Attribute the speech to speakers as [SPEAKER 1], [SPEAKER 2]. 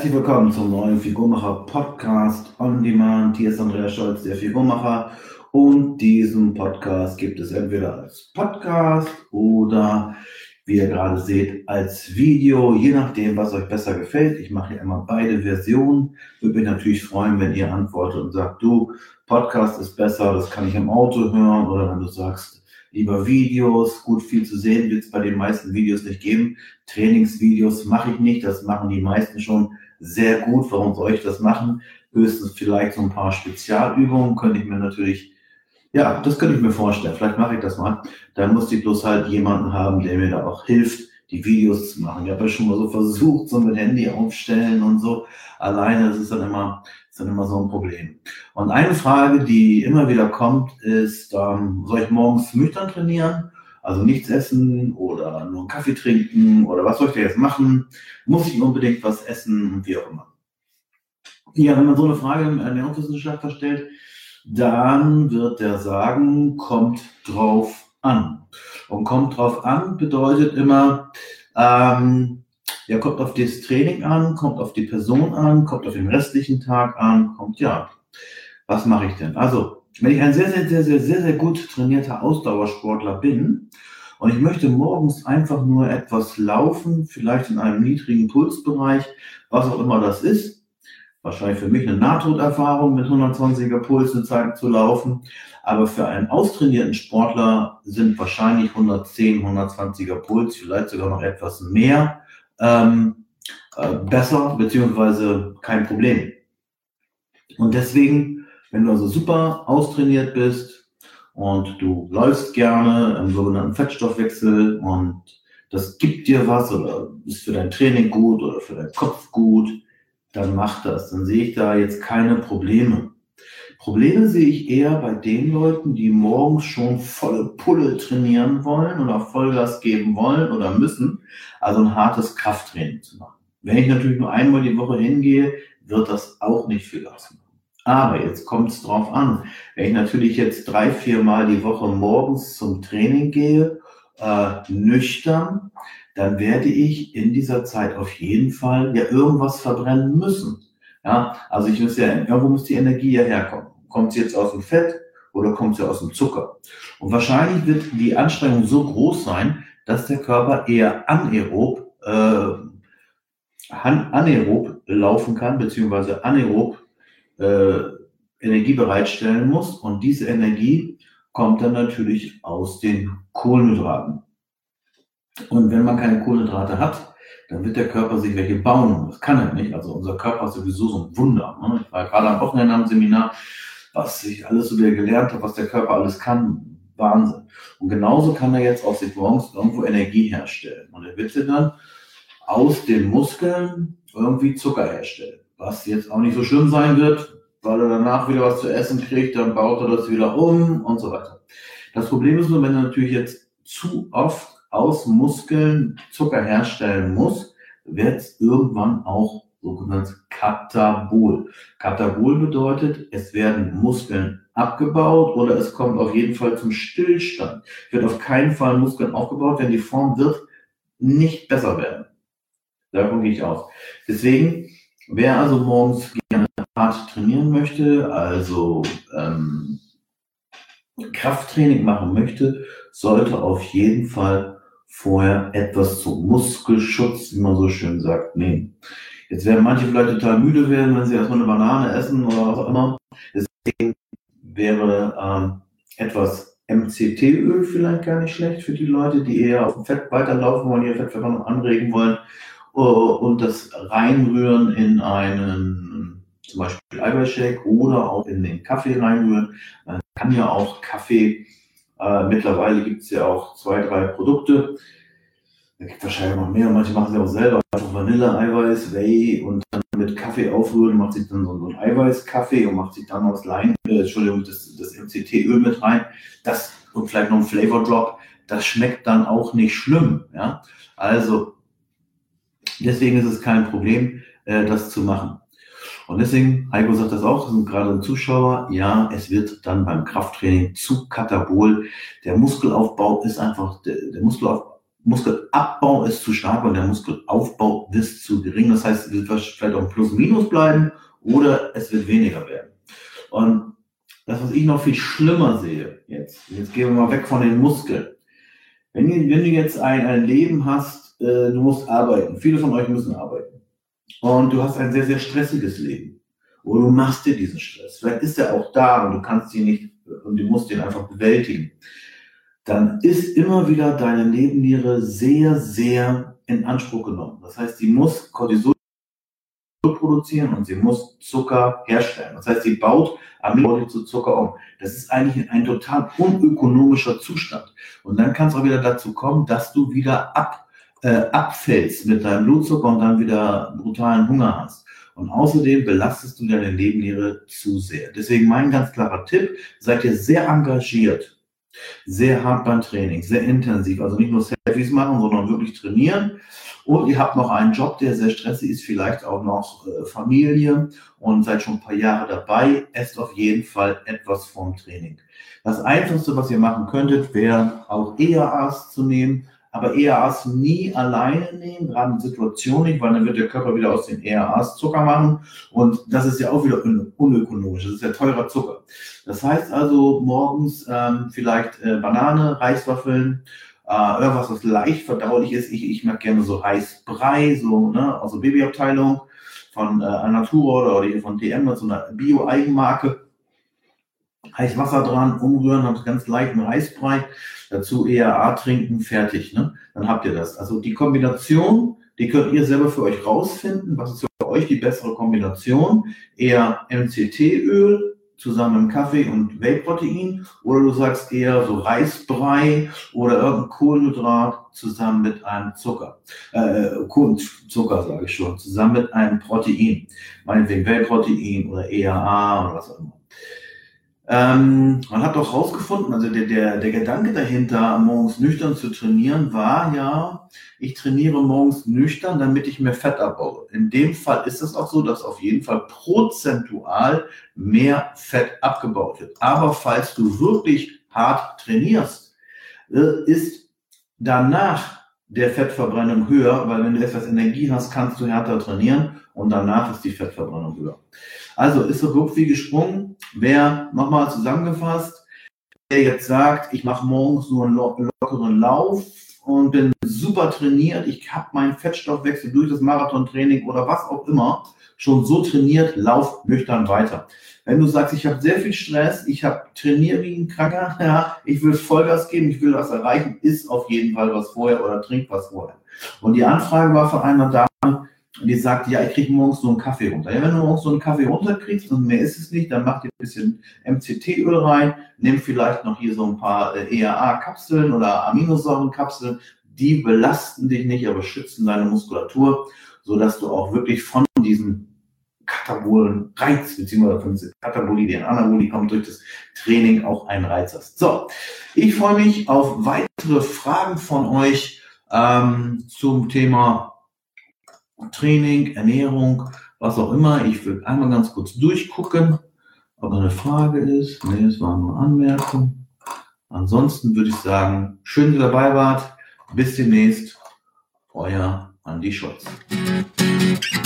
[SPEAKER 1] Herzlich willkommen zum neuen Figurmacher Podcast on Demand. Hier ist Andreas Scholz, der Figurmacher. Und diesen Podcast gibt es entweder als Podcast oder, wie ihr gerade seht, als Video, je nachdem, was euch besser gefällt. Ich mache ja immer beide Versionen. Würde mich natürlich freuen, wenn ihr antwortet und sagt, du, Podcast ist besser, das kann ich im Auto hören. Oder wenn du sagst, lieber Videos, gut, viel zu sehen wird es bei den meisten Videos nicht geben. Trainingsvideos mache ich nicht, das machen die meisten schon sehr gut. Warum soll ich das machen? Höchstens vielleicht so ein paar Spezialübungen könnte ich mir natürlich, ja, das könnte ich mir vorstellen. Vielleicht mache ich das mal. Dann muss ich bloß halt jemanden haben, der mir da auch hilft, die Videos zu machen. Ich habe ja schon mal so versucht, so mit Handy aufstellen und so. Alleine, das ist dann immer so ein Problem. Und eine Frage, die immer wieder kommt, ist, soll ich morgens nüchtern trainieren? Also nichts essen oder nur einen Kaffee trinken oder was soll ich da jetzt machen? Muss ich unbedingt was essen und wie auch immer? Ja, wenn man so eine Frage im Ernährungswissenschaftler stellt, dann wird der sagen, kommt drauf an. Und kommt drauf an bedeutet immer, kommt auf das Training an, kommt auf die Person an, kommt auf den restlichen Tag an, was mache ich denn? Also, wenn ich ein sehr gut trainierter Ausdauersportler bin und ich möchte morgens einfach nur etwas laufen, vielleicht in einem niedrigen Pulsbereich, was auch immer das ist, wahrscheinlich für mich eine Nahtoderfahrung mit 120er Puls eine Zeit zu laufen, aber für einen austrainierten Sportler sind wahrscheinlich 110, 120er Puls, vielleicht sogar noch etwas mehr, besser, beziehungsweise kein Problem. Und deswegen, wenn du also super austrainiert bist und du läufst gerne im sogenannten Fettstoffwechsel und das gibt dir was oder ist für dein Training gut oder für deinen Kopf gut, dann mach das. Dann sehe ich da jetzt keine Probleme. Probleme sehe ich eher bei den Leuten, die morgens schon volle Pulle trainieren wollen oder Vollgas geben wollen oder müssen, also ein hartes Krafttraining zu machen. Wenn ich natürlich nur einmal die Woche hingehe, wird das auch nicht viel ausmachen. Aber jetzt kommt es drauf an. Wenn ich natürlich jetzt 3-4 Mal die Woche morgens zum Training gehe, nüchtern, dann werde ich in dieser Zeit auf jeden Fall ja irgendwas verbrennen müssen. Ja, also irgendwo muss die Energie ja herkommen. Kommt sie jetzt aus dem Fett oder kommt sie aus dem Zucker? Und wahrscheinlich wird die Anstrengung so groß sein, dass der Körper eher anaerob laufen kann, beziehungsweise anaerob Energie bereitstellen muss. Und diese Energie kommt dann natürlich aus den Kohlenhydraten. Und wenn man keine Kohlenhydrate hat, dann wird der Körper sich welche bauen. Das kann er nicht. Also unser Körper ist sowieso so ein Wunder. Ne? Ich war gerade am Wochenende am Seminar, was ich alles so wieder gelernt habe, was der Körper alles kann. Wahnsinn. Und genauso kann er jetzt aus sich morgens irgendwo Energie herstellen. Und er wird dann aus den Muskeln irgendwie Zucker herstellen. Was jetzt auch nicht so schlimm sein wird, weil er danach wieder was zu essen kriegt, dann baut er das wieder um und so weiter. Das Problem ist nur, wenn er natürlich jetzt zu oft aus Muskeln Zucker herstellen muss, wird es irgendwann auch sogenannt Katabol. Katabol bedeutet, es werden Muskeln abgebaut oder es kommt auf jeden Fall zum Stillstand. Es wird auf keinen Fall Muskeln aufgebaut, denn die Form wird nicht besser werden. Davon gehe ich aus. Deswegen, wer also morgens gerne hart trainieren möchte, also Krafttraining machen möchte, sollte auf jeden Fall vorher etwas zum Muskelschutz, wie man so schön sagt, nehmen. Jetzt werden manche vielleicht total müde werden, wenn sie erstmal eine Banane essen oder was auch immer. Deswegen wäre etwas MCT-Öl vielleicht gar nicht schlecht für die Leute, die eher auf dem Fett weiterlaufen wollen, ihr Fettverbrennung anregen wollen und das reinrühren in einen zum Beispiel Eiweißshake oder auch in den Kaffee reinrühren. Man kann ja auch Kaffee, mittlerweile gibt es ja auch 2-3 Produkte. Da gibt es wahrscheinlich noch mehr, manche machen sie auch selber. Einfach Vanille, Eiweiß, Whey und dann mit Kaffee aufrühren, macht sich dann so einen Eiweißkaffee und macht sich dann das MCT-Öl mit rein. Das und vielleicht noch ein Flavor Drop. Das schmeckt dann auch nicht schlimm. Ja? Also deswegen ist es kein Problem, das zu machen. Und deswegen, Heiko sagt das auch, sind gerade ein Zuschauer, ja, es wird dann beim Krafttraining zu Katabol. Der Muskelaufbau ist einfach, der Muskelaufbau Muskelabbau ist zu stark und der Muskelaufbau ist zu gering. Das heißt, es wird vielleicht auch ein Plus-Minus bleiben oder es wird weniger werden. Und das, was ich noch viel schlimmer sehe, jetzt gehen wir mal weg von den Muskeln. Wenn du jetzt ein Leben hast, du musst arbeiten, viele von euch müssen arbeiten und du hast ein sehr, sehr stressiges Leben oder du machst dir diesen Stress, vielleicht ist er auch da und du kannst ihn nicht und du musst ihn einfach bewältigen, dann ist immer wieder deine Nebenniere sehr, sehr in Anspruch genommen. Das heißt, sie muss Cortisol produzieren und sie muss Zucker herstellen. Das heißt, sie baut Amyloid zu Zucker um. Das ist eigentlich ein total unökonomischer Zustand. Und dann kann es auch wieder dazu kommen, dass du wieder abfällst mit deinem Blutzucker und dann wieder brutalen Hunger hast. Und außerdem belastest du deine Nebenniere zu sehr. Deswegen mein ganz klarer Tipp, seid ihr sehr engagiert, sehr hart beim Training, sehr intensiv, also nicht nur Selfies machen, sondern wirklich trainieren. Und ihr habt noch einen Job, der sehr stressig ist, vielleicht auch noch Familie und seid schon ein paar Jahre dabei, esst auf jeden Fall etwas vom Training. Das Einfachste, was ihr machen könntet, wäre auch EAAs zu nehmen, aber EAAs nie alleine nehmen, gerade in Situationen nicht, weil dann wird der Körper wieder aus den EAAs Zucker machen und das ist ja auch wieder unökonomisch, das ist ja teurer Zucker. Das heißt also morgens vielleicht Banane, Reiswaffeln, irgendwas, was leicht verdaulich ist. Ich mag gerne so Reisbrei, so, ne, also Babyabteilung von Alnatura oder von DM, so eine Bio-Eigenmarke. Heiß Wasser dran, umrühren, habt ganz leichten Reisbrei, dazu EAA trinken, fertig, ne? Dann habt ihr das. Also die Kombination, die könnt ihr selber für euch rausfinden. Was ist für euch die bessere Kombination? Eher MCT-Öl zusammen mit Kaffee und Whey-Protein oder du sagst eher so Reisbrei oder irgendein Kohlenhydrat zusammen mit einem Zucker. Zucker sage ich schon, zusammen mit einem Protein. Meinetwegen Whey-Protein oder EAA oder was auch immer. Man hat doch rausgefunden, also der Gedanke dahinter, morgens nüchtern zu trainieren, war ja, ich trainiere morgens nüchtern, damit ich mehr Fett abbaue. In dem Fall ist es auch so, dass auf jeden Fall prozentual mehr Fett abgebaut wird. Aber falls du wirklich hart trainierst, ist danach der Fettverbrennung höher, weil wenn du etwas Energie hast, kannst du härter trainieren und danach ist die Fettverbrennung höher. Also ist so grob wie gesprungen. Wer, nochmal zusammengefasst, der jetzt sagt, ich mache morgens nur einen lockeren Lauf und bin super trainiert, ich habe meinen Fettstoffwechsel durch das Marathontraining oder was auch immer schon so trainiert, lauf nüchtern weiter. Wenn du sagst, ich habe sehr viel Stress, ich trainiere wie ein Kranker, ja, ich will Vollgas geben, ich will was erreichen, isst auf jeden Fall was vorher oder trink was vorher. Und die Anfrage war von einer Dame, die sagt, ja, ich kriege morgens so einen Kaffee runter. Ja, wenn du morgens so einen Kaffee runterkriegst und mehr ist es nicht, dann mach dir ein bisschen MCT-Öl rein, nimm vielleicht noch hier so ein paar EAA-Kapseln oder Aminosäurenkapseln, die belasten dich nicht, aber schützen deine Muskulatur, sodass du auch wirklich von diesem katabolen Reiz, beziehungsweise von dieser Katabolie, die Anabolie kommt durch das Training, auch einen Reiz hast. So, ich freue mich auf weitere Fragen von euch zum Thema Training, Ernährung, was auch immer. Ich will einmal ganz kurz durchgucken, ob eine Frage ist. Nee, es war nur Anmerkung. Ansonsten würde ich sagen, schön, dass ihr dabei wart. Bis demnächst. Euer Andi Scholz.